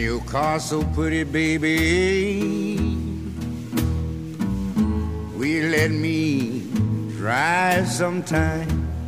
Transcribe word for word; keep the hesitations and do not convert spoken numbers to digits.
your car so pretty, baby. Will you let me drive sometime?